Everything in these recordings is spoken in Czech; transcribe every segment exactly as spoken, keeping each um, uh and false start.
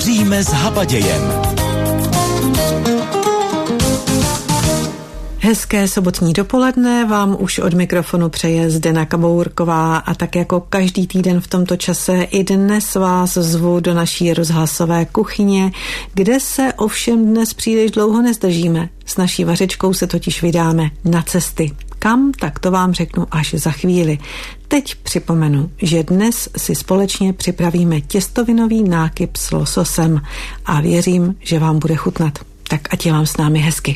Vaříme s Hapadějem. Hezké sobotní dopoledne vám už od mikrofonu přeje Zdena Kabourková a tak jako každý týden v tomto čase i dnes vás zvu do naší rozhlasové kuchyně, kde se ovšem dnes příliš dlouho nezdržíme. S naší vařečkou se totiž vydáme na cesty. Kam, tak to vám řeknu až za chvíli. Teď připomenu, že dnes si společně připravíme těstovinový nákyp s lososem a věřím, že vám bude chutnat. Tak ať je vám s námi hezky.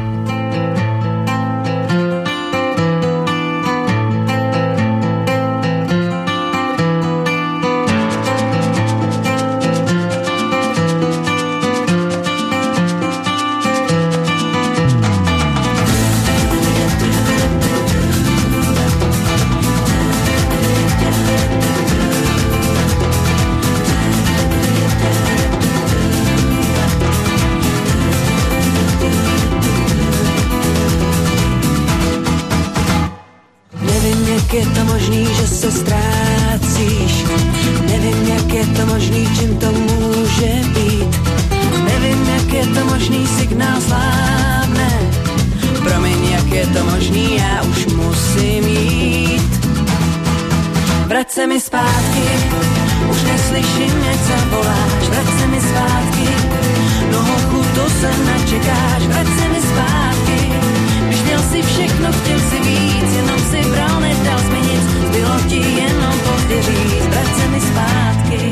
Vrať se mi zpátky, už neslyším, jak zavoláš. Vrať se mi zpátky, no hochu, to se nečekáš. Vrať se mi zpátky, když měl si všechno, chtěl si víc, jenom si bral, nedal jsi mi nic, zbylo ti jenom pozdě říct. Vrať se mi zpátky.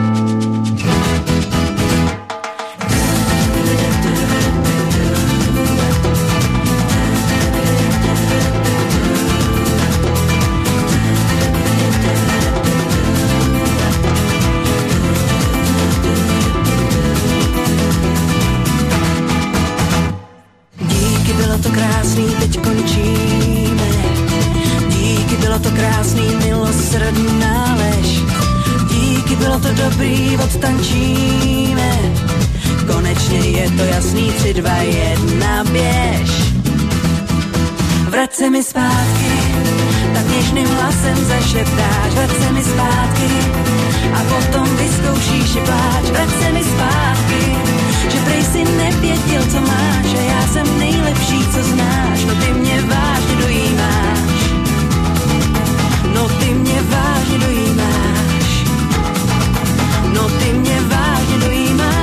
Teď končíme. Díky, bylo to krásný, milosrdná lež. Díky, bylo to dobrý, odtančíme. Konečně je to jasný, tři, dva, jedna, běž. Vrať se mi zpátky, tak něžným hlasem zašeptáš. Vrať se mi zpátky a potom vyzkoušíš i pláč. Vrať se mi zpátky, že prej si nevěděl, co máš a já jsem nejlepší, co znáš. No ty mě vážně dojímáš. No ty mě vážně dojímáš. No ty mě vážně dojímáš.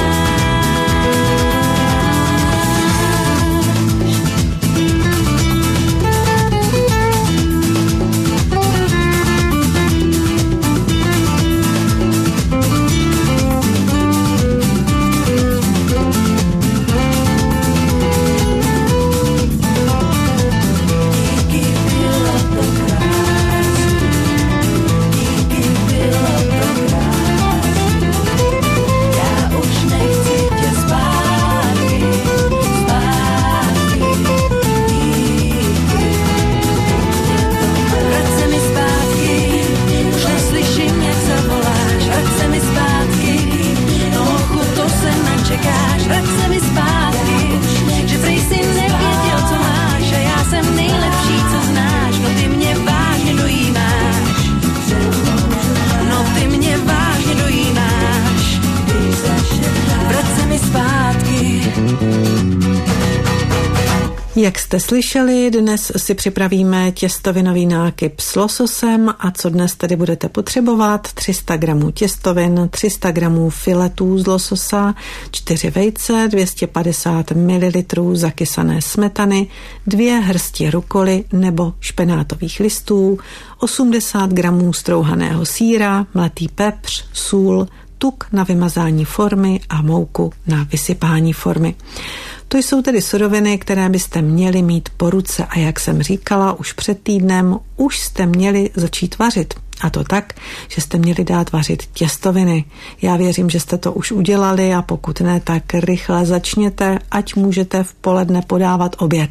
Jak jste slyšeli, dnes si připravíme těstovinový nákyp s lososem a co dnes tedy budete potřebovat? tři sta gramů těstovin, tři sta gramů filetů z lososa, čtyři vejce, dvě stě padesát mililitrů zakysané smetany, dvě hrsti rukoly nebo špenátových listů, osmdesát gramů strouhaného sýra, mletý pepř, sůl, tuk na vymazání formy a mouku na vysypání formy. To jsou tedy suroviny, které byste měli mít po ruce a jak jsem říkala už před týdnem, už jste měli začít vařit. A to tak, že jste měli dát vařit těstoviny. Já věřím, že jste to už udělali a pokud ne, tak rychle začněte, ať můžete v poledne podávat oběd.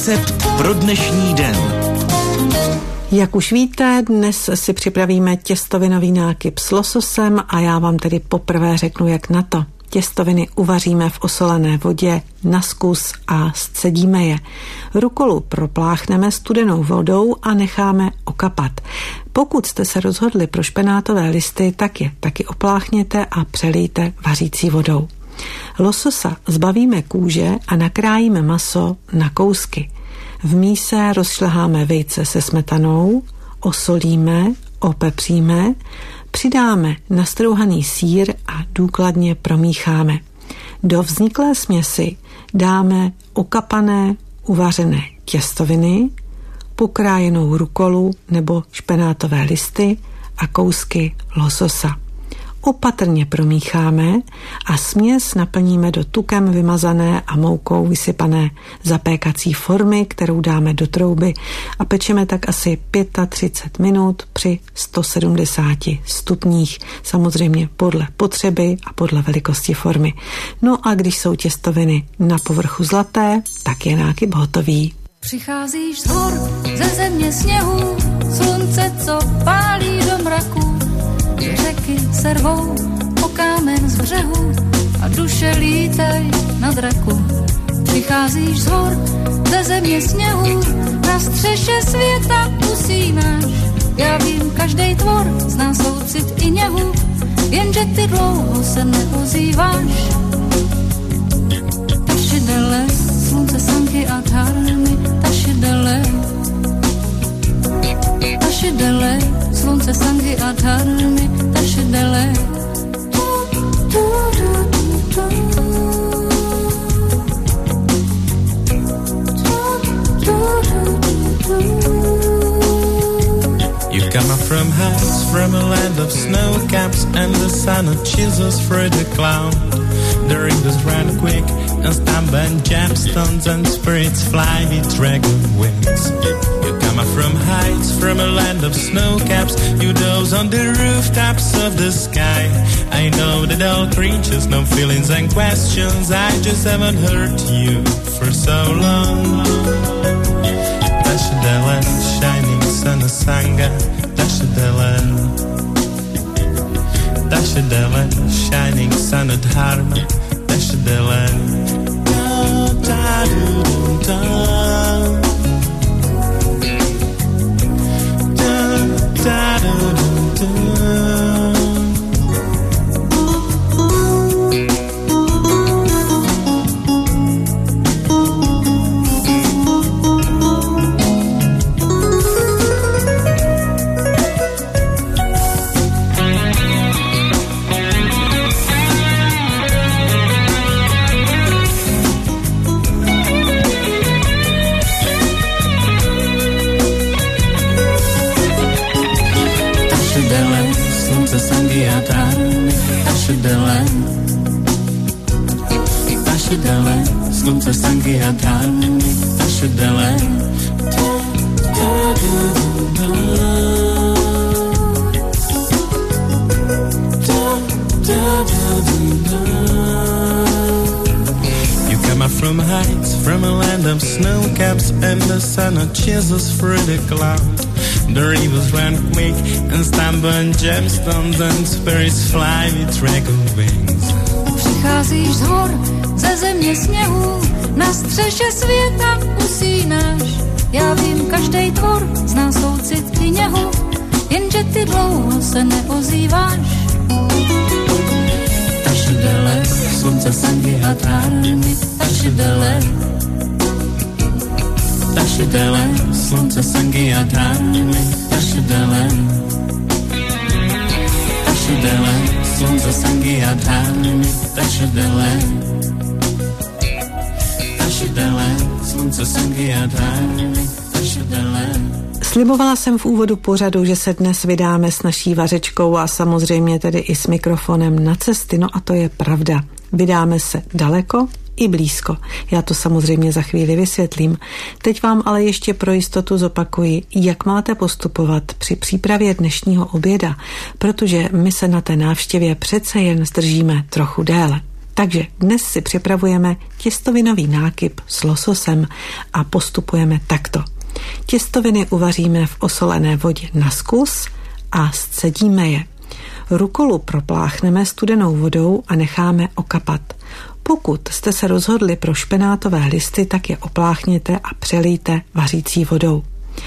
Recept pro dnešní den. Jak už víte, dnes si připravíme těstovinový nákyp s lososem a já vám tedy poprvé řeknu, jak na to. Těstoviny uvaříme v osolené vodě na zkus a scedíme je. Rukolu propláchneme studenou vodou a necháme okapat. Pokud jste se rozhodli pro špenátové listy, tak je taky opláchněte a přelijte vařící vodou. Lososa zbavíme kůže a nakrájíme maso na kousky. V míse rozšleháme vejce se smetanou, osolíme, opepříme, přidáme nastrouhaný sýr a důkladně promícháme. Do vzniklé směsi dáme okapané, uvařené těstoviny, pokrájenou rukolu nebo špenátové listy a kousky lososa. Opatrně promícháme a směs naplníme do tukem vymazané a moukou vysypané zapékací formy, kterou dáme do trouby a pečeme tak asi třicet pět minut při sto sedmdesát stupních, samozřejmě podle potřeby a podle velikosti formy. No a když jsou těstoviny na povrchu zlaté, tak je nákyp hotový. Přicházíš z hor, ze země sněhu, slunce, co pálí do mraku. Řeky se rvou o kámen z břehu a duše lítaj na draku. Přicházíš z hor, ze země sněhu, na střeše světa usínáš. Já vím, každej tvor zná soucit i něhu, jenže ty dlouho se neozýváš. Tašidele, slunce, sanky a dharmy, tašidele. Tašidele, slunce, sangy a dharmy, tašidele. You come up from heights, from a land of snow caps, and the sun of chisels through the cloud. The rivers run quick and stamp and gemstones, and spirits fly with dragon wings. You come up from heights, from a land of snow caps, you doze on the rooftops of the sky. I know that all creatures know feelings and questions, I just haven't heard you for so long. Tashidele, shining sun of Sangha, Tashidele. Tashidele, shining sun of Dharma, Tashidele. Da da da da da da da. Tashidele, slunce, sangy a dharmy, tashidele. You come up from heights, from a land of snow caps, and the sun of chisels through the cloud. The rivers run quick and stamp on gemstones, and spirits fly with dragon wings. Přicházíš z hor, ze země sněhu, na střeše světa usínáš. Já vím, každej tvor zná soucit i něhu, jenže ty dlouho se neozýváš. Tašidele, slunce, sangy a dharmy, tašidele. Tašidele, slunce, sangy a dharmy, tašidele. Tašidele, slunce, sangy a dharmy, tašidele. Tašidele, slunce, sangy a dharmy, tašidele. Slibovala jsem v úvodu pořadu, že se dnes vydáme s naší vařečkou a samozřejmě tedy i s mikrofonem na cesty, no a to je pravda. Vydáme se daleko i blízko. Já to samozřejmě za chvíli vysvětlím. Teď vám ale ještě pro jistotu zopakuji, jak máte postupovat při přípravě dnešního oběda, protože my se na té návštěvě přece jen zdržíme trochu déle. Takže dnes si připravujeme těstovinový nákyp s lososem a postupujeme takto. Těstoviny uvaříme v osolené vodě na zkus a scedíme je. Rukolu propláchneme studenou vodou a necháme okapat. Pokud jste se rozhodli pro špenátové listy, tak je opláchněte a přelijte vařící vodou.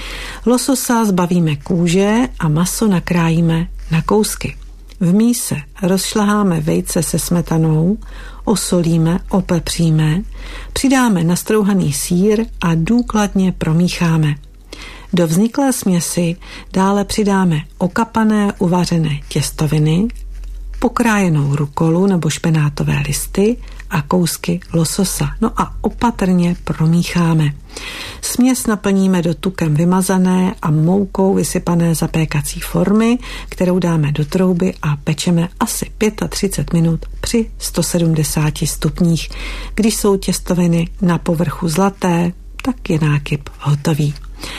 Lososa zbavíme kůže a maso nakrájíme na kousky. V míse rozšlaháme vejce se smetanou, osolíme, opepříme, přidáme nastrouhaný sýr a důkladně promícháme. Do vzniklé směsi dále přidáme okapané uvařené těstoviny, pokrájenou rukolu nebo špenátové listy a kousky lososa. No a opatrně promícháme. Směs naplníme do tukem vymazané a moukou vysypané zapékací formy, kterou dáme do trouby a pečeme asi třicet pět minut při sto sedmdesáti stupních. Když jsou těstoviny na povrchu zlaté, tak je nákyp hotový.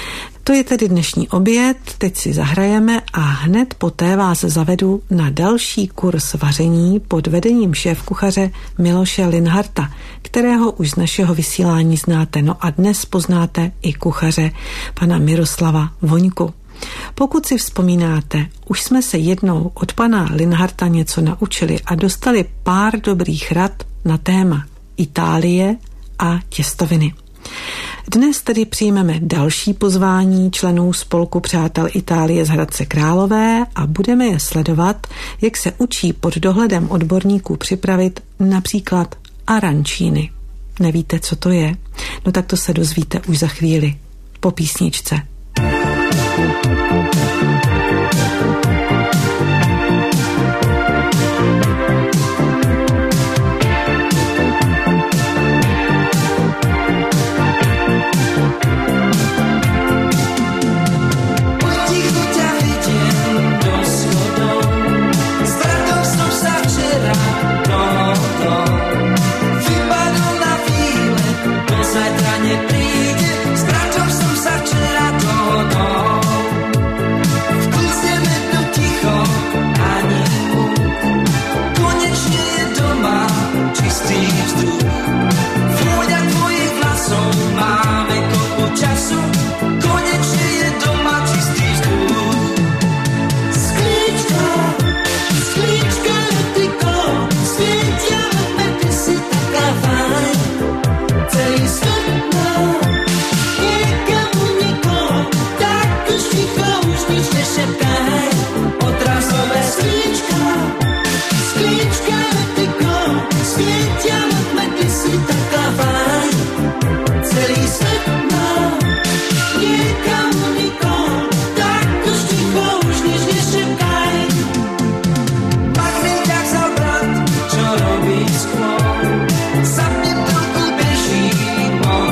To je tedy dnešní oběd, teď si zahrajeme a hned poté vás zavedu na další kurz vaření pod vedením šéfkuchaře Miloše Linharta, kterého už z našeho vysílání znáte, no a dnes poznáte i kuchaře pana Miroslava Voňku. Pokud si vzpomínáte, už jsme se jednou od pana Linharta něco naučili a dostali pár dobrých rad na téma Itálie a těstoviny. Dnes tedy přijmeme další pozvání členů spolku Přátel Itálie z Hradce Králové a budeme je sledovat, jak se učí pod dohledem odborníků připravit například arancini. Nevíte, co to je? No tak to se dozvíte už za chvíli po písničce.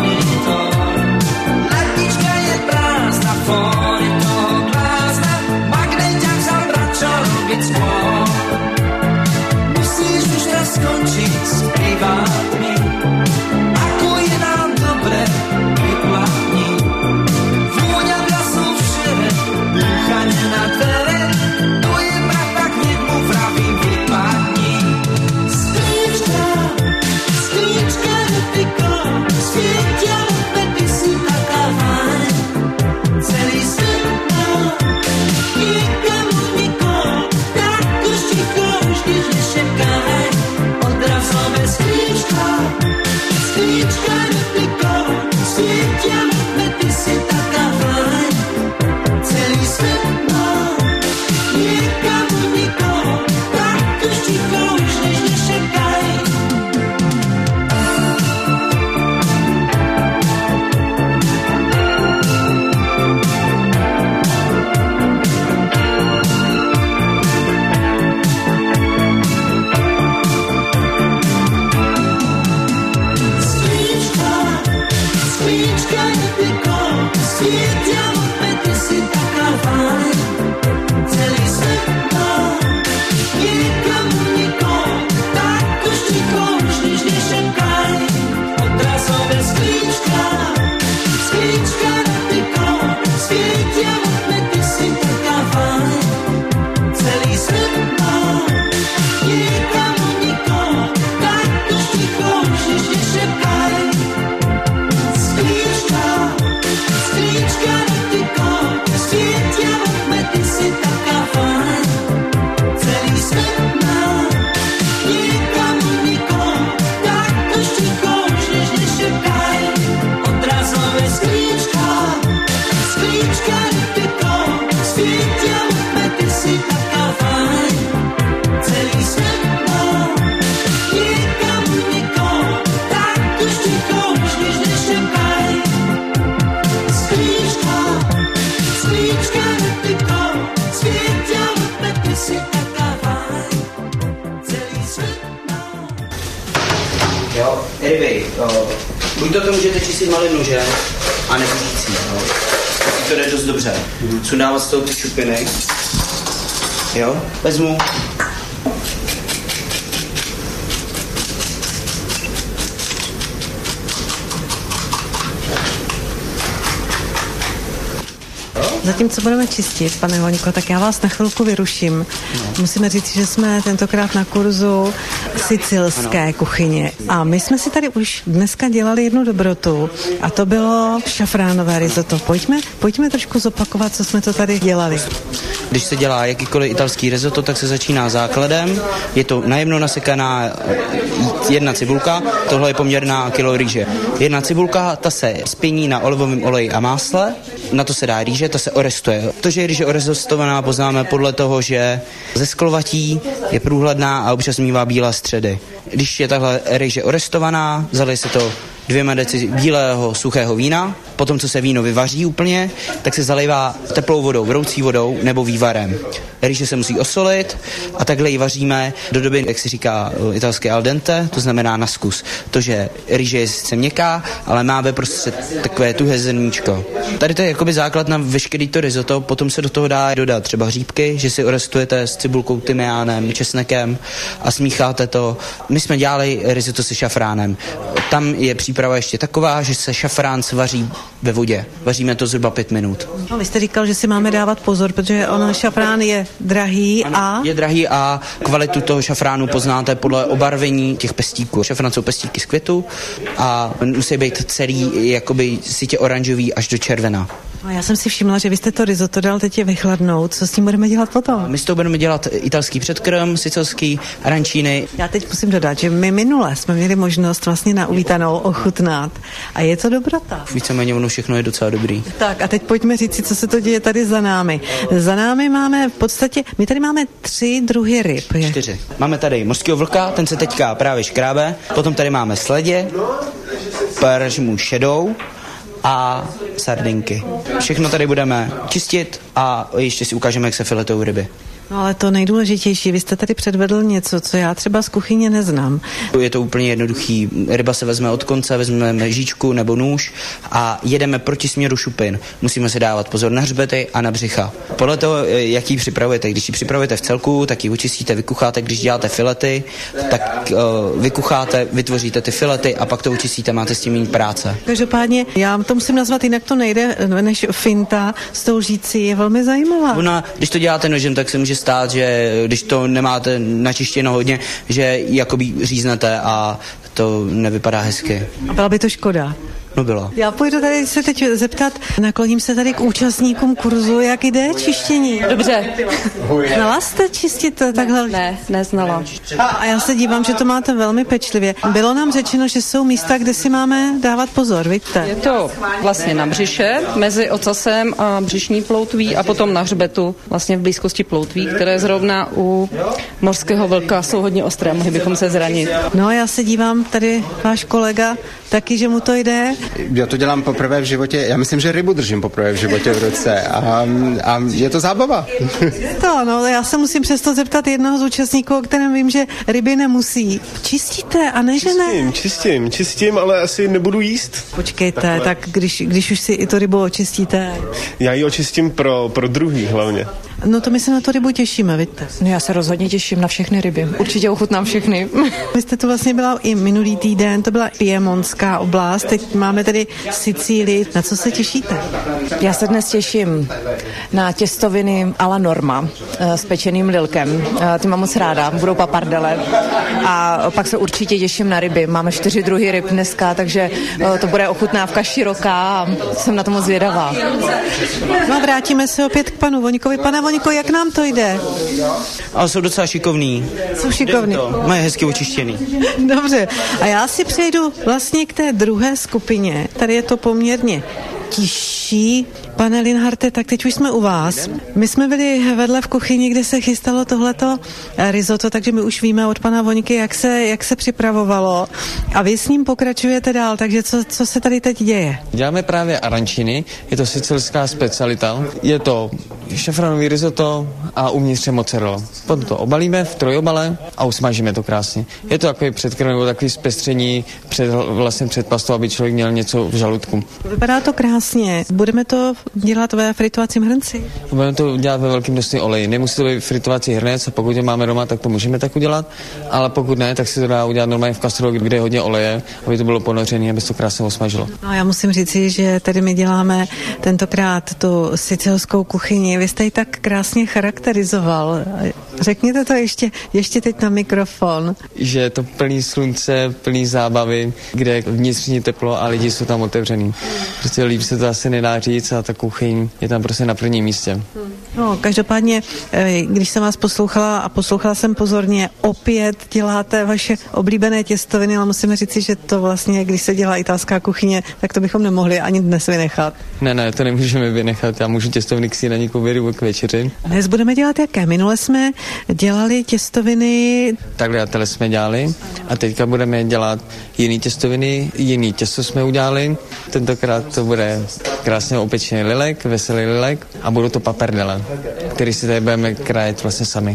Fuori to blázna, ryby. Buď to, to můžete čistit malým nožem, a nebo žící. To jde dost dobře. Sundávat z toho ty šupiny. Jo, vezmu. Zatímco budeme čistit, pane Voňko, tak já vás na chvilku vyruším. No. Musíme říct, že jsme tentokrát na kurzu sicilské ano. kuchyně. A my jsme si tady už dneska dělali jednu dobrotu a to bylo šafránové risotto. Pojďme, pojďme trošku zopakovat, co jsme to tady dělali. Když se dělá jakýkoliv italský risotto, tak se začíná základem. Je to najemno nasekaná jedna cibulka, tohle je poměrná kilo rýže. Jedna cibulka, ta se spění na olivovém oleji a másle, na to se dá rýže, ta se orestuje. To, že je rýže orestovaná, poznáme podle toho, že ze sklovatí je průhledná a občas mívá bílé středy. Když je takhle rýže orestovaná, zalije se to dvěma deci bílého suchého vína, potom, co se víno vyvaří úplně, tak se zalivá teplou vodou, vroucí vodou nebo vývarem. Rýže se musí osolit a takhle ji vaříme do doby, jak se říká italské al dente, to znamená na zkus. To, že rýže je sice měkká, ale má ve prostě takové tuhé zrníčko. Tady to je jakoby základ na veškerý to risotto, potom se do toho dá dodat třeba hříbky, že si orestujete s cibulkou, tymiánem, česnekem a smícháte to. My jsme dělali risotto se šafránem. Tam je příprava ještě taková, že se šafrán vaří ve vodě. Vaříme to zhruba pět minut. No, vy jste říkal, že si máme dávat pozor, protože on šafrán je drahý a... Je drahý a kvalitu toho šafránu poznáte podle obarvení těch pestíků. Šafrán jsou pestíky z květu a musí být celý jakoby sitě oranžový až do červena. No, já jsem si všimla, že vy jste to risotto dal teď je vychladnout. Co s tím budeme dělat potom? My s toho budeme dělat italský předkrm, sicilský, arancíny. Já teď musím dodat, že my minule jsme měli možnost vlastně na uvítanou ochutnat a je to dobrota. Víceméně ono všechno je docela dobrý. Tak a teď pojďme říct si, co se to děje tady za námi. Za námi máme v podstatě, my tady máme tři druhy ryb. Je? Čtyři. Máme tady mořského vlka, ten se teďka právě škrábe, potom tady máme sledě, paržmu šedou a sardinky. Všechno tady budeme čistit a ještě si ukážeme, jak se filetují ryby. No ale to nejdůležitější, vy jste tady předvedl něco, co já třeba z kuchyně neznám. Je to úplně jednoduchý. Ryba se vezme od konce, vezmeme žíčku nebo nůž a jedeme proti směru šupin. Musíme si dávat pozor na hřbety a na břicha. Podle toho, jak ji připravujete. Když ji připravujete v celku, tak ji očistíte, vykucháte. Když děláte filety, tak uh, vykucháte, vytvoříte ty filety a pak to očistíte, máte s tím méně práce. Každopádně, já to musím nazvat, jinak to nejde, než finta s tou žící, je velmi zajímavá. Ona, když to děláte nožem, tak se může stát, že když to nemáte načištěno hodně, že jakoby říznete a to nevypadá hezky. A byla by to škoda? No byla. Já půjdu tady se teď zeptat, nakloním se tady k účastníkům kurzu, jak jde čištění? Dobře. Znala jste čistit takhle? Ne, neznala. A já se dívám, že to máte velmi pečlivě. Bylo nám řečeno, že jsou místa, kde si máme dávat pozor, vidíte? Je to vlastně na břiše, mezi ocasem a břišní ploutví a potom na hřbetu, vlastně v blízkosti ploutví, které zrovna u mořského vlka jsou hodně ostré, mohli bychom se zranit. No, já se dívám, tady váš kolega, taky, že mu to jde. Já to dělám poprvé v životě, já myslím, že rybu držím poprvé v životě v ruce a, a je to zábava. Je to, no, já se musím přesto zeptat jednoho z účastníků, o kterém vím, že ryby nemusí. Čistíte a ne, že ne? Čistím, čistím, čistím, ale asi nebudu jíst. Počkejte, Takhle. tak když, když už si i to rybu očistíte. Já ji očistím pro, pro druhý hlavně. No to my se na to rybu těšíme, vidíte? No já se rozhodně těším na všechny ryby. Určitě ochutnám všechny. Vy jste tu vlastně byla i minulý týden, to byla Piemonská oblast, teď máme tady Sicílii. Na co se těšíte? Já se dnes těším na těstoviny alla norma s pečeným lilkem. Ty mám moc ráda, budou papardele. A pak se určitě těším na ryby. Máme čtyři druhy ryb dneska, takže to bude ochutnávka široká a jsem na to moc zvědavá. No a vrátíme se opět k panu Voňkovi. Pane Voňko, jak nám to jde? Ale jsou docela šikovný. Jsou šikovný. Mají hezky očištěný. Dobře. A já si přejdu vlastně k té druhé skupině. Tady je to poměrně tižší. Pane Linharte, tak teď už jsme u vás. My jsme byli vedle v kuchyni, kde se chystalo tohleto risotto, takže my už víme od pana Voňky, jak se, jak se připravovalo. A vy s ním pokračujete dál, takže co, co se tady teď děje? Děláme právě arancini, je to sicilská specialita. Je to šafranový risotto a uvnitř je mozzarella. Potom to obalíme v trojobale a usmažíme to krásně. Je to takový předkrm nebo takový zpestření před, vlastně před pastou, aby člověk měl něco v žaludku. Vypadá to krásně. Budeme to dělat ve fritovacím hrnci? Budeme to dělat ve velkém množství oleji. Nemusí to být fritovací hrnec, a pokud je máme doma, tak to můžeme tak udělat, ale pokud ne, tak si to dá udělat normálně v kastrolu, kde je hodně oleje, aby to bylo ponořené, aby se to krásně osmažilo. No, já musím říci, že tady my děláme tentokrát tu sicilskou kuchyni. Vy jste ji tak krásně charakterizoval. Řekněte to ještě, ještě teď na mikrofon. Že je to plný slunce, plný zábavy, kde je vnitřní teplo a lidi jsou tam otevřený. Prostě líp se to asi nedá říct a ta kuchyň je tam prostě na prvním místě. No, každopádně, když jsem vás poslouchala a poslouchala jsem pozorně, opět děláte vaše oblíbené těstoviny, ale musíme říci, že to vlastně, když se dělá italská kuchyně, tak to bychom nemohli ani dnes vynechat. Ne, ne, to nemůžeme vynechat. Já můžu těstoviny k snídani, k obědu, k večeři. Dnes budeme dělat jaké? Minule jsme dělali těstoviny. Takhle a jsme dělali a teďka budeme dělat jiný těstoviny, jiný těsto jsme udělali. Tentokrát to bude krásně opečený lilek, veselý lilek a budou to papardele, který si tady budeme krájet vlastně sami.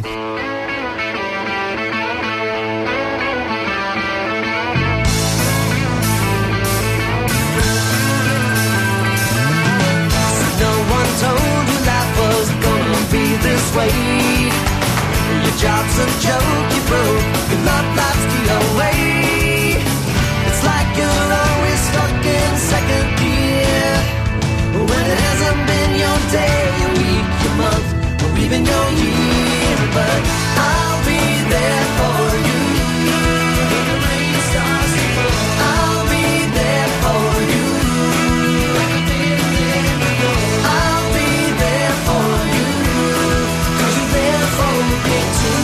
Job's a joke you broke, your love life's the away. It's like you're always stuck in second gear, when it hasn't been your day, your week, your month, or even your year. But I'll be there for you when the rain starts to fall. I'll be there for you like I've been there before. I'll be there for you 'cause you're there for me too.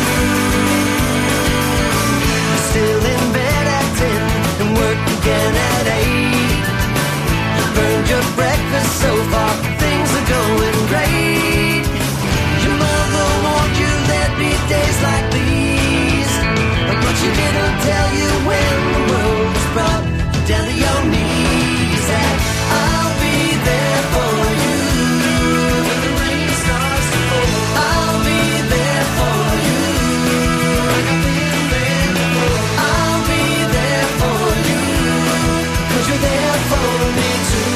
Still in bed at ten and work again at eight. You burned your breakfast so far, things are going great. Your mother warned you there'd be days like these, but she didn't tell you when the world was brought down to your knees. And I'll be there for you when the rain starts to fall. I'll be there for you like I've been there before. I'll be there for you 'cause you're there for me too.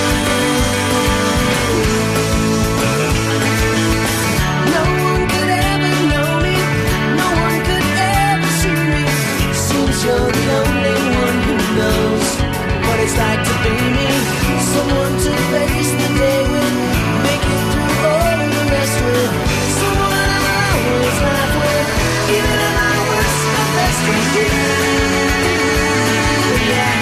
No one could ever know me, no one could ever see me. Seems you're the only one who knows what it's like to be me. Someone to face the day with, make it through all the rest with. Someone I always laugh with, even at my worst, my best with you. Yeah.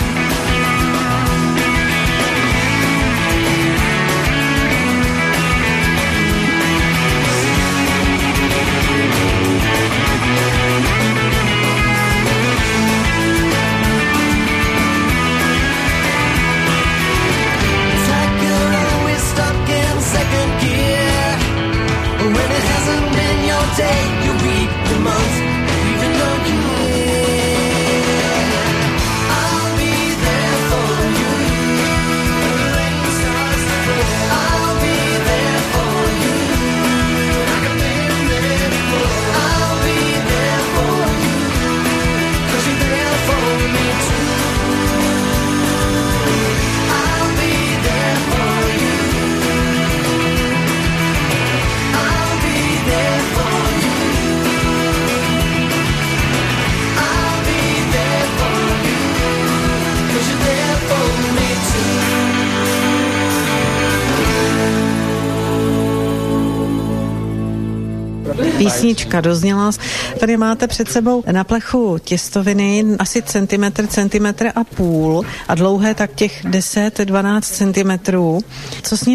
It's like you're always stuck in second gear, when it hasn't been your day, your week, your month, even your year. I'll be there for you when the rain starts to fall. I'll be there for you like I've been there before. I'll be there for you 'cause you're there for me too. I'll be there for you. I'll be there for you. I'll be there for you 'cause you're there for me too. Písnička dozněla. Tady máte před sebou na plechu těstoviny asi centimetr, centimetr a půl a dlouhé tak těch deset dvanáct centimetrů. Co s nimi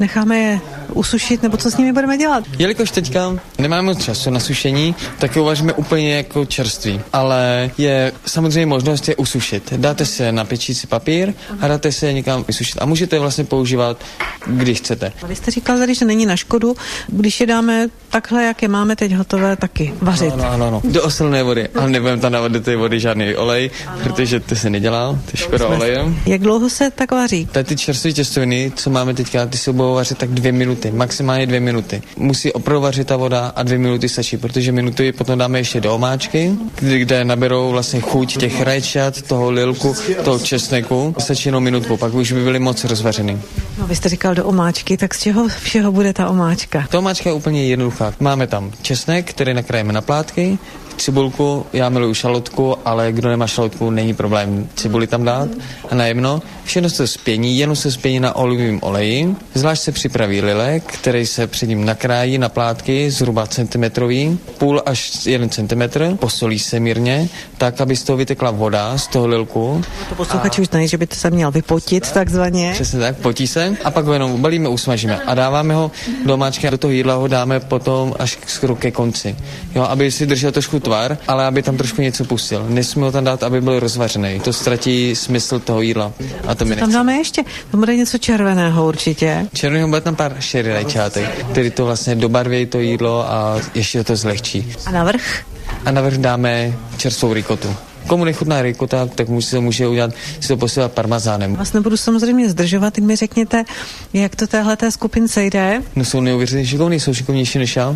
necháme je usušit, nebo co s nimi budeme dělat? Jelikož teďka nemáme moc času na sušení, tak je uvaříme úplně jako čerství. Ale je samozřejmě možnost je usušit. Dáte se na pečící papír a dáte se někam vysušit. A můžete je vlastně používat, když chcete. Vy jste říkal tady, že není na škodu, když je dáme takhle, jak je máme teď hotové, taky vařit. Ano, ano, ano. Do osolné vody, ale nebudeme tam dávat do té vody žádný olej, protože to se nedělá, to je škoda olejem. Jak dlouho se tak vaří? Tady ty čerstvé těstoviny, co máme teďka, ty se budou vařit tak dvě minuty, maximálně dvě minuty. Musí opravdu vařit ta voda a dvě minuty stačí, protože minuty potom dáme ještě do omáčky, kde naberou vlastně chuť těch rajčat, toho lilku, toho česneku. Stačí jenom minutku, pak už by byly moc rozvařeny. No, vy jste říkal do omáčky, tak z čeho všeho bude ta omáčka? Ta omáčka je úplně jednoduchá. Máme tam česnek, který nakrájeme na plátky, cibulku, já miluju šalotku, ale kdo nemá šalotku, není problém cibuli tam dát a najemno. Všechno se spění, jenom se spění na olivovém oleji. Zvlášť se připraví lilek, který se před ním nakrájí na plátky, zhruba centimetrový, půl až jeden centimetr, posolí se mírně, tak, aby z toho vytekla voda, z toho lilku. To posluchači už znají, že by to se měl vypotit takzvaně. Přesně tak, potí se a pak ho jenom ubalíme, usmažíme a dáváme ho do omáčky a do toho jídla ho dáme potom až skoro ke konci. Jo, aby si držel trošku tvar, ale aby tam trošku něco pustil. Nesmí ho tam dát, aby byl rozvařený. To ztratí smysl toho jídla. A to mi nechci. Tam dáme ještě, tam bude něco červeného určitě. Červeného bude tam pár šedý rajčátek, který to vlastně dobarví to jídlo a ještě to zlehčí. A navrch? A navrch dáme čerstvou rikotu. Komu nechutná rikota, tak může se může udělat, si to posílat parmazánem. Vás nebudu samozřejmě zdržovat, teď mi řekněte, jak to téhleté skupince jde. No jsou neuvěřitelně šikovní, jsou šikovnější než já.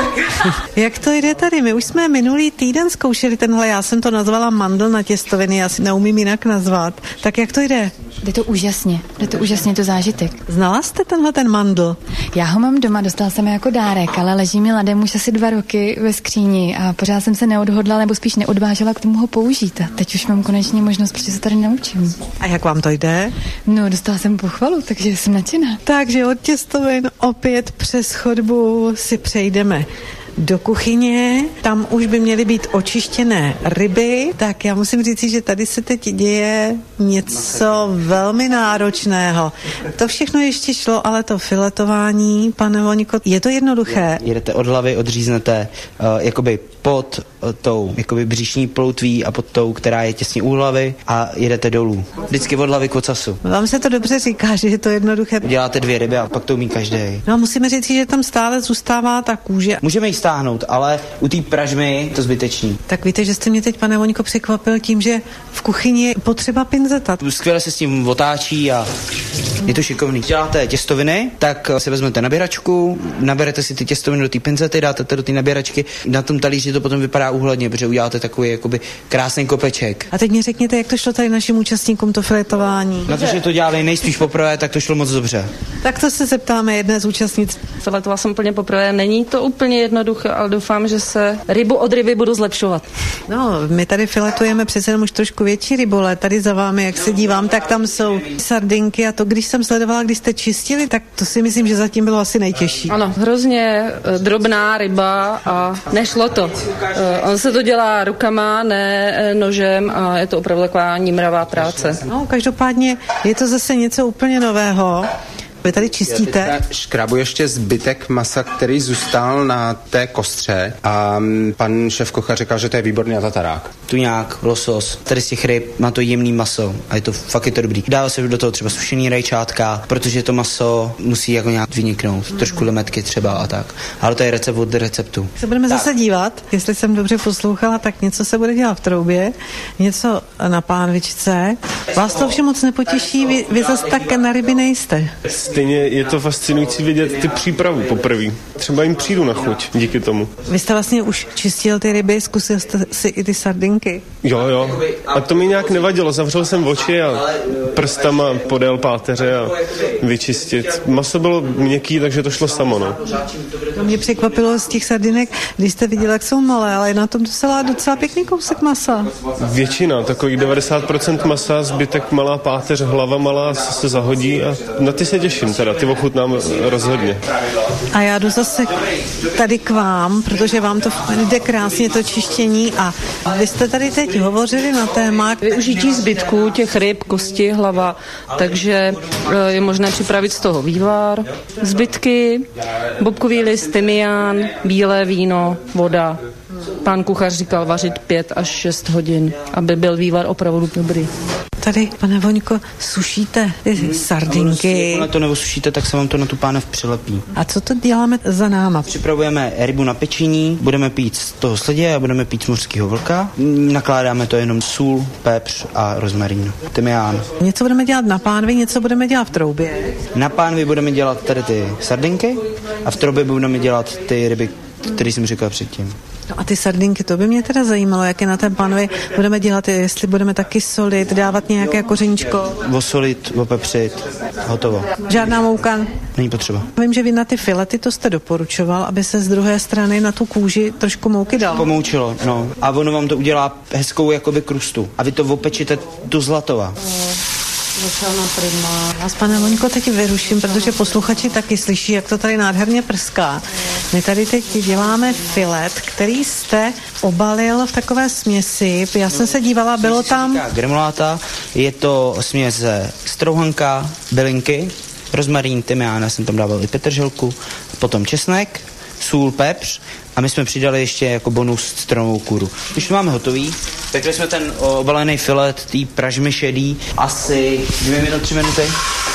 Jak to jde tady? My už jsme minulý týden zkoušeli tenhle, já jsem to nazvala mandl na těstoviny, já si neumím jinak nazvat. Tak jak to jde? Jde to úžasně, jde to úžasně, to zážitek. Znala jste tenhle ten mandl? Já ho mám doma, dostala jsem ho jako dárek, ale leží mi ladem už asi dva roky ve skříni a pořád jsem se neodhodlala, nebo spíš neodvážila k tomu ho použít. A teď už mám konečně možnost, protože se tady naučím. A jak vám to jde? No, dostala jsem pochvalu, takže jsem nadšená. Takže od těstovin opět přes chodbu si přejdeme do kuchyně, tam už by měly být očištěné ryby, tak já musím říct, že tady se teď děje něco velmi náročného. To všechno ještě šlo, ale to filetování, pane Voňko, je to jednoduché? Jedete od hlavy, odříznete uh, jakoby pod uh, tou jakoby břišní ploutví a pod tou, která je těsně u hlavy a jedete dolů. Vždycky od hlavy k ocasu. Vám se to dobře říká, že je to jednoduché. Děláte dvě ryby a pak to umí každý. No a musíme říct, že tam stále zůstává ta kůže. Můžeme ji stáhnout, ale u té pražmy to zbytečný. Tak víte, že jste mě teď, pane Voňko, překvapil tím, že v kuchyni je potřeba pinzeta. Skvěle se s tím otáčí a je to šikovný. Děláte těstoviny, tak si vezmete nabíračku, naberete si ty těstoviny do té pinzety, dáte to do té nabíračky. Na tom talíři to potom vypadá úhledně, protože uděláte takový jakoby krásný kopeček. A teď mi řekněte, jak to šlo tady našim účastníkům to filetování. Na to, že to dělali nejspíš poprvé, tak to šlo moc dobře. Tak to se zeptáme jedné z účastnic. Filetovala jsem úplně poprvé, není to úplně jednoduché, ale doufám, že se rybu od ryby budu zlepšovat. No, my tady filetujeme přece jenom už trošku větší rybu, ale tady za vámi, jak se dívám, tak tam jsou sardinky a to, když jsem sledovala, když jste čistili, tak to si myslím, že zatím bylo asi nejtěžší. Ano, hrozně drobná ryba a nešlo to. On se to dělá rukama, ne nožem a je to opravdu taková nímravá práce. No, každopádně je to zase něco úplně nového. Vy tady čistíte? Škrabu ještě zbytek masa, který zůstal na té kostře a pan šéf kocha říkal, že to je výborný tatarák. Tuňák, losos, tady z těch ryb má to jemný maso a je to fakt je to dobrý. Dává se do toho třeba sušený rajčátka, protože to maso musí jako nějak vyniknout, trošku limetky třeba a tak. Ale to je recept od receptu. Se budeme tak zase dívat, jestli jsem dobře poslouchala, tak něco se bude dělat v troubě, něco na pánvičce. Vás to všem moc nepotěší, vy, vy zase tak na ryby nejste. Stejně je to fascinující vidět ty přípravu poprvé. Třeba jim přijdu na chuť díky tomu. Vy jste vlastně už čistil ty ryby, zkusil jste si i ty sardinky. Jo, jo. A to mi nějak nevadilo. Zavřel jsem oči a prstama podél páteře a vyčistit. Maso bylo měkký, takže to šlo samo, no. To mě překvapilo z těch sardinek, když jste viděl, jak jsou malé, ale na tom docela, docela pěkný kousek masa. Většina, takových devadesát procent masa, zbytek malá páteř, hlava malá se zahodí a na ty se těším. těším teda, ty ochutnám rozhodně. A já jdu zase tady k vám, protože vám to jde krásně, to čištění, a vy jste tady teď hovořili na téma využití zbytků těch ryb, kosti, hlava, takže je možné připravit z toho vývar, zbytky, bobkový list, tymián, bílé víno, voda. Pán kuchař říkal vařit pět až šest hodin, aby byl vývar opravdu dobrý. Tady, pane Voňko, sušíte ty sardinky. Když to neosušíte, tak se vám to na tu pánev přilepí. A co to děláme za náma? Připravujeme rybu na pečení, budeme pít z toho sledě a budeme pít z mořského vlka. Nakládáme to jenom sůl, pepř a rozmarín, tymián. Něco budeme dělat na pánvi, něco budeme dělat v troubě. Na pánvi budeme dělat tady ty sardinky a v troubě budeme dělat ty ryby, které jsem říkal předtím. No a ty sardinky, to by mě teda zajímalo, jak je na té pánvi budeme dělat, jestli budeme taky solit, dávat nějaké kořeníčko. Osolit, opepřit, hotovo. Žádná mouka? Není potřeba. Vím, že vy na ty filety to jste doporučoval, aby se z druhé strany na tu kůži trošku mouky dal. Pomoučilo, no. A ono vám to udělá hezkou jakoby krustu. A vy to opečíte do zlatova. Vás, pane Voňko, teď vyruším, protože posluchači taky slyší, jak to tady nádherně prská. My tady teď děláme filet, který jste obalil v takové směsi. Já jsem se dívala, bylo tam... Gremoláta, je to směs ze strouhanka, bylinky, rozmarín, tymián, já jsem tam dával i petrželku, potom česnek, sůl, pepř a my jsme přidali ještě jako bonus citronovou kůru. Když to máme hotový, pekli jsme ten obalený filet, tý pražmy šedý, asi dvě minuty, tři minuty.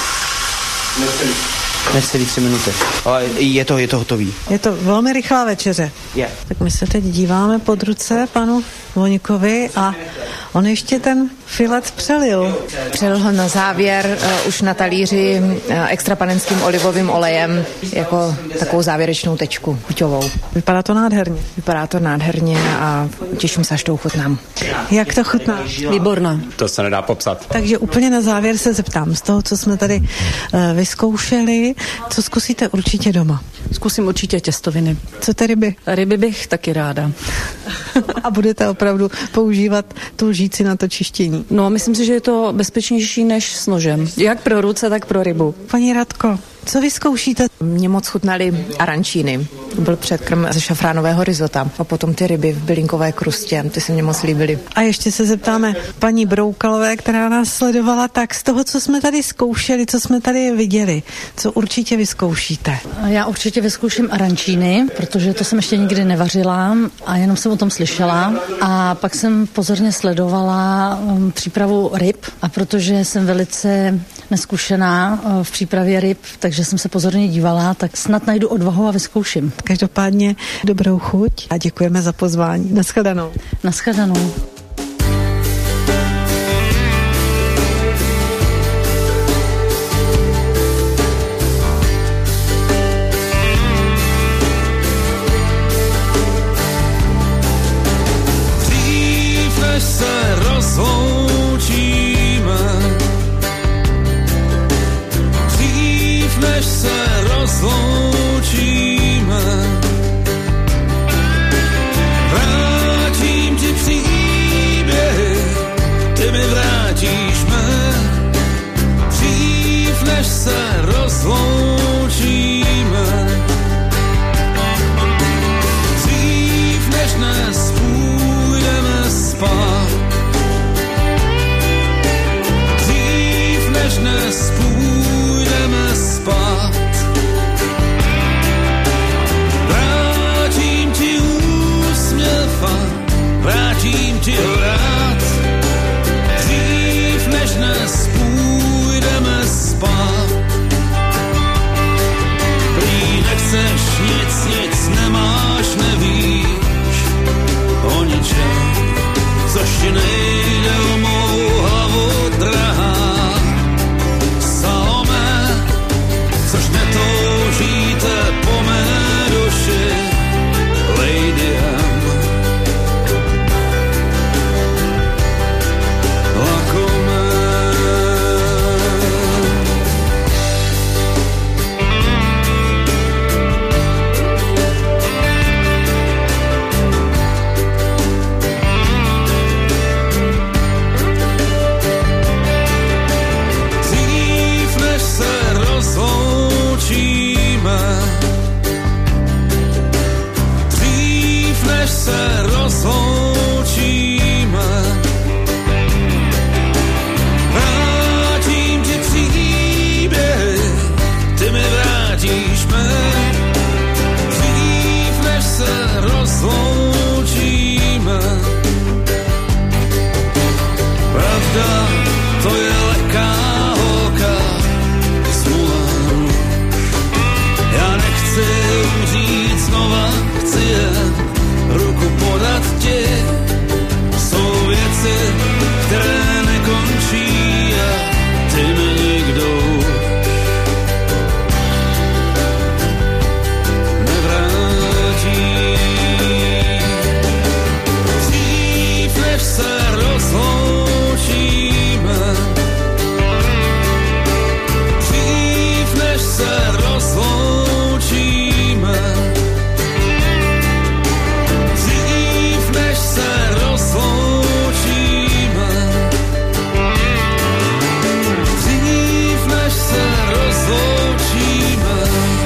Necelý tři minuty, ale je to, je to hotový. Je to velmi rychlá večeře. Je. Tak my se teď díváme pod ruce panu Voňkovi a on ještě ten filet přelil. Přelil ho na závěr uh, už na talíři uh, extra panenským olivovým olejem jako takovou závěrečnou tečku chuťovou. Vypadá to nádherně. Vypadá to nádherně a těším se, až to ochutnám. Jak to chutná? Výborná. To se nedá popsat. Takže úplně na závěr se zeptám, z toho, co jsme tady uh, vyzkoušeli, co zkusíte určitě doma? Zkusím určitě těstoviny. Co ty ryby? Ryby bych taky ráda. A budete opravdu používat tu lžíci na to čištění? No, myslím si, že je to bezpečnější než s nožem. Jak pro ruce, tak pro rybu. Paní Radko, co vy zkoušíte? Mně moc chutnaly arančíny. Byl předkrm ze šafránového risota. A potom ty ryby v bylinkové krustě. Ty se mně moc líbily. A ještě se zeptáme paní Broukalové, která nás sledovala, tak z toho, co jsme tady zkoušeli, co jsme tady viděli, co určitě vyzkoušíte? Já určitě vyzkouším arančíny, protože to jsem ještě nikdy nevařila a jenom jsem o tom slyšela. A pak jsem pozorně sledovala um, přípravu ryb a protože jsem velice neskušená uh, v přípravě ryb, takže jsem se pozorně dívala, tak snad najdu odvahu a vyzkouším. Každopádně dobrou chuť a děkujeme za pozvání. Naschledanou. Naschledanou. Dřív než se rozloučíme, dřív než se rozloučíme, vrátím ti příběh se rozloučíme. Vrátím ti příběhy, ty mi vrátíš mé. Dřív než se rozloučíme. Pravda, to je lehká holka z Mulanu. Já nechci umřít znova, chci jen ruku podat ti. Jsou věci, které nekončí a ty mi nikdo nevrátí. Dřív než se rozloučíme, dřív než se rozloučíme, dřív než se rozloučíme, dřív než se rozloučíme.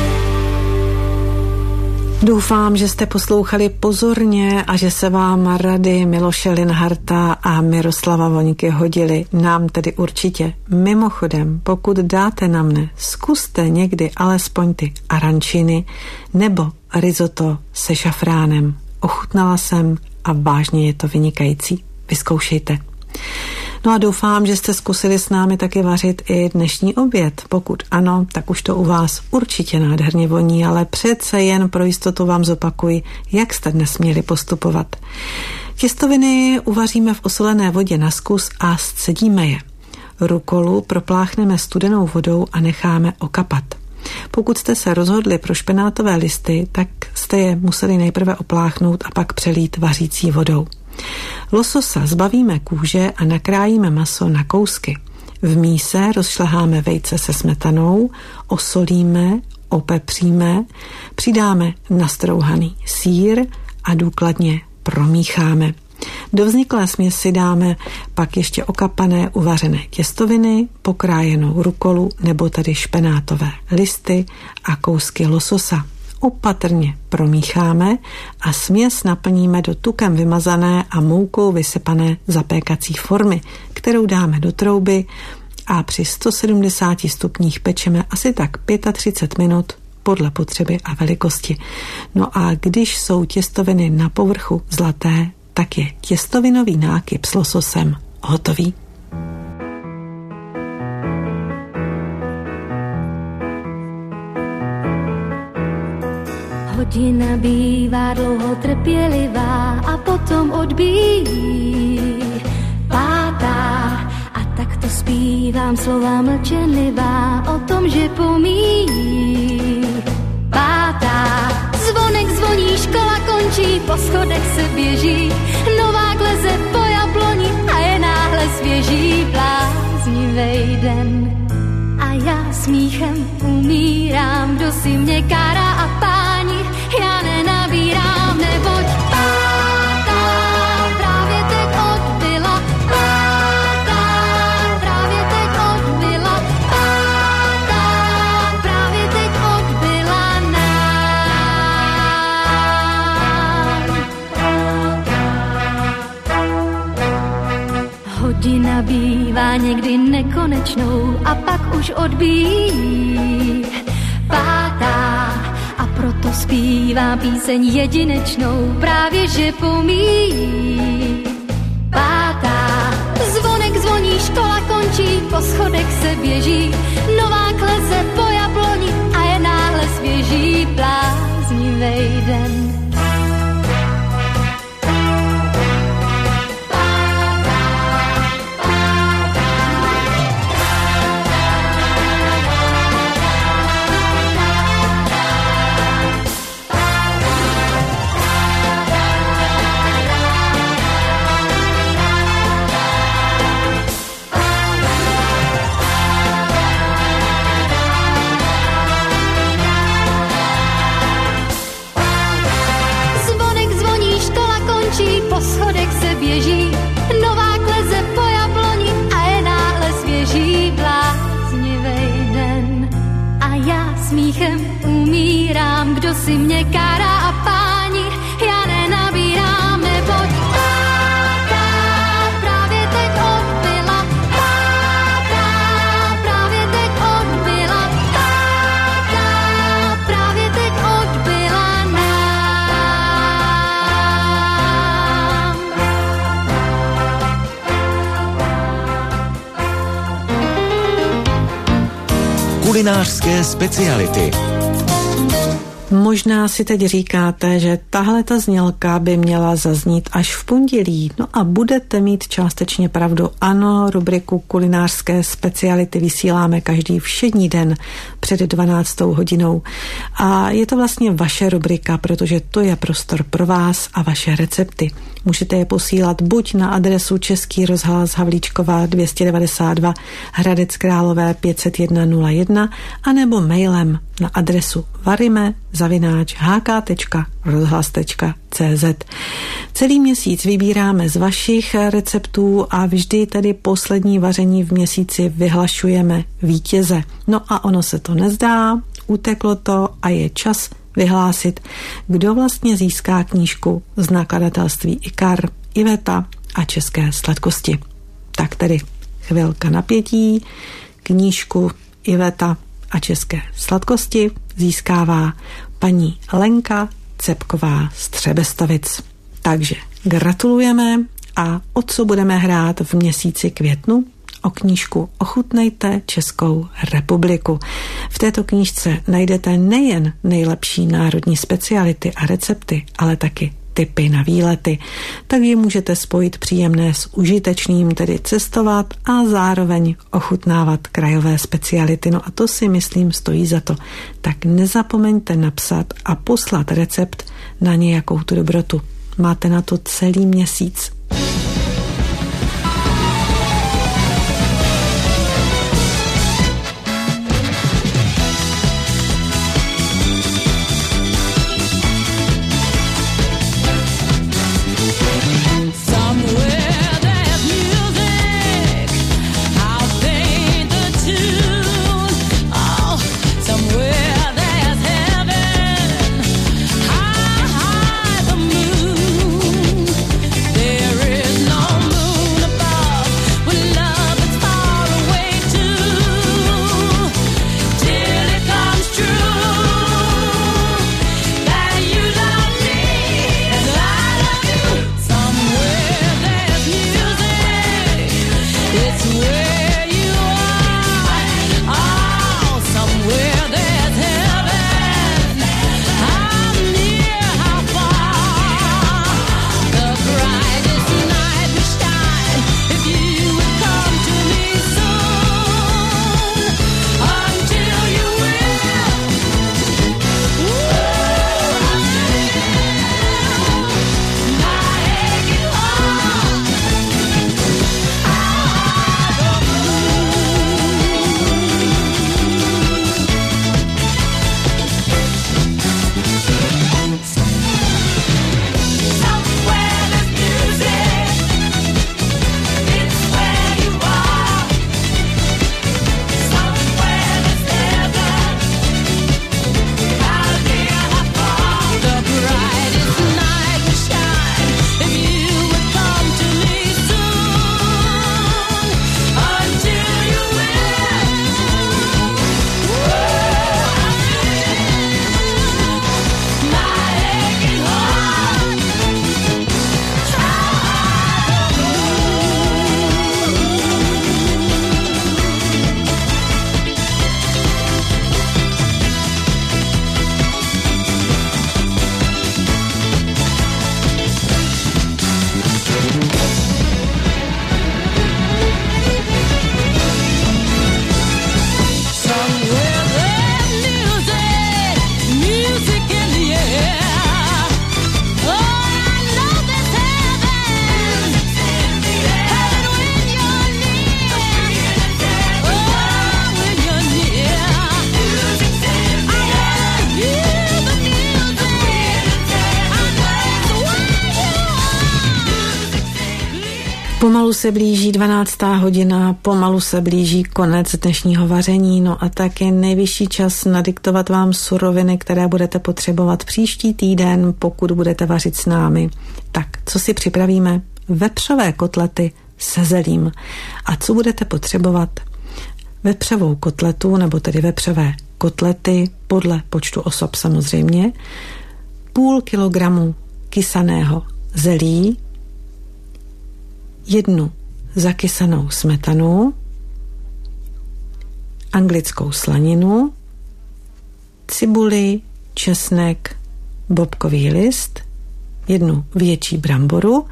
Doufám, že jste poslouchali pozorně a že se vám rady Miloše Linharta a Miroslava Voňky hodily. Nám tedy určitě. Mimochodem, pokud dáte na mne, zkuste někdy alespoň ty arančiny nebo risotto se šafránem. Ochutnala jsem a vážně je to vynikající. Vyzkoušejte. No a doufám, že jste zkusili s námi taky vařit i dnešní oběd. Pokud ano, tak už to u vás určitě nádherně voní, ale přece jen pro jistotu vám zopakuji, jak jste dnes měli postupovat. Těstoviny uvaříme v osolené vodě na zkus a scedíme je. Rukolu propláchneme studenou vodou a necháme okapat. Pokud jste se rozhodli pro špenátové listy, tak jste je museli nejprve opláchnout a pak přelít vařící vodou. Lososa zbavíme kůže a nakrájíme maso na kousky. V míse rozšleháme vejce se smetanou, osolíme, opepříme, přidáme nastrouhaný sýr a důkladně promícháme. Do vzniklé směsi dáme pak ještě okapané uvařené těstoviny, pokrájenou rukolu nebo tedy špenátové listy a kousky lososa. Opatrně promícháme a směs naplníme do tukem vymazané a moukou vysypané zapékací formy, kterou dáme do trouby a při sto sedmdesáti stupních pečeme asi tak třicet pět minut podle potřeby a velikosti. No a když jsou těstoviny na povrchu zlaté, tak je těstovinový nákyp s lososem hotový. Hodina bývá dlouho trpělivá a potom odbíjí pátá. A tak to zpívám slova mlčenlivá o tom, že pomíjí pátá. Zvonek zvoní, škola končí, po schodech se běží, novák leze po jabloni a je náhle svěží. Bláznivej den a já smíchem umírám, kdo si mě kárá a páni, já nenabírám, neboť pátá právě teď odbyla, pátá právě teď odbyla, pátá právě teď odbyla nám. Hodina bývá někdy nekonečnou a pak už odbíjí pátá. A proto zpívám píseň jedinečnou, právě že pomíjí pátá. Zvonek zvoní, škola končí, po schodech se běží, novák leze po jabloni a je náhle svěží. Bláznivej den. Po schodech se běží, novák leze po jabloni a je náhle svěží. Bláznivej den a já smíchem umírám, kdo si mě kárá a páni, já nenabírám. Kulinářské speciality. Možná si teď říkáte, že tahle ta znělka by měla zaznít až v pondělí. No a budete mít částečně pravdu. Ano, rubriku Kulinářské speciality vysíláme každý všední den před dvanáctou hodinou. A je to vlastně vaše rubrika, protože to je prostor pro vás a vaše recepty. Můžete je posílat buď na adresu Český rozhlas Havlíčková dvě stě devadesát dva Hradec Králové pět set jedna nula jedna anebo mailem na adresu varime zavináč h k tečka rozhlas tečka c z. Celý měsíc vybíráme z vašich receptů a vždy tedy poslední vaření v měsíci vyhlašujeme vítěze. No a ono se to nezdá, uteklo to a je čas vyhlásit, kdo vlastně získá knížku z nakladatelství Ikar, Iveta a České sladkosti. Tak tedy chvilka napětí, knížku Iveta a České sladkosti získává paní Lenka Cepková z Třebestavic. Takže gratulujeme a o co budeme hrát v měsíci květnu? O knížku Ochutnejte Českou republiku. V této knížce najdete nejen nejlepší národní speciality a recepty, ale taky tipy na výlety. Takže můžete spojit příjemné s užitečným, tedy cestovat a zároveň ochutnávat krajové speciality. No a to si myslím stojí za to. Tak nezapomeňte napsat a poslat recept na nějakou tu dobrotu. Máte na to celý měsíc. Pomalu se blíží dvanáctá hodina, pomalu se blíží konec dnešního vaření, no a tak je nejvyšší čas nadiktovat vám suroviny, které budete potřebovat příští týden, pokud budete vařit s námi. Tak, co si připravíme? Vepřové kotlety se zelím. A co budete potřebovat? Vepřovou kotletu, nebo tedy vepřové kotlety, podle počtu osob samozřejmě, půl kilogramu kysaného zelí, jednu zakysanou smetanu anglickou slaninu, cibuli, česnek, bobkový list, jednu větší bramboru,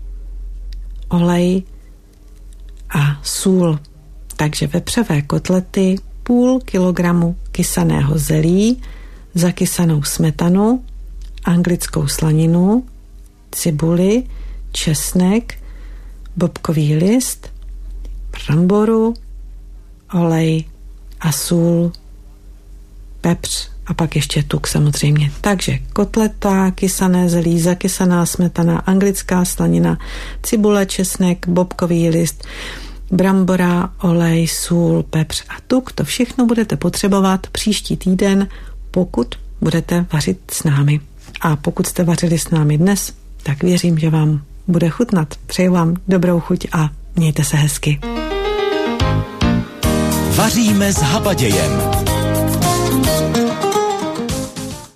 olej a sůl. Takže vepřové kotlety, půl kilogramu kysaného zelí, zakysanou smetanu, anglickou slaninu, cibuli, česnek, bobkový list, bramboru, olej a sůl, pepř a pak ještě tuk samozřejmě. Takže kotleta, kysané zelí, zakysaná smetana, anglická slanina, cibule, česnek, bobkový list, brambora, olej, sůl, pepř a tuk. To všechno budete potřebovat příští týden, pokud budete vařit s námi. A pokud jste vařili s námi dnes, tak věřím, že vám bude chutnat. Přeju vám dobrou chuť a mějte se hezky. Vaříme s Habadějem.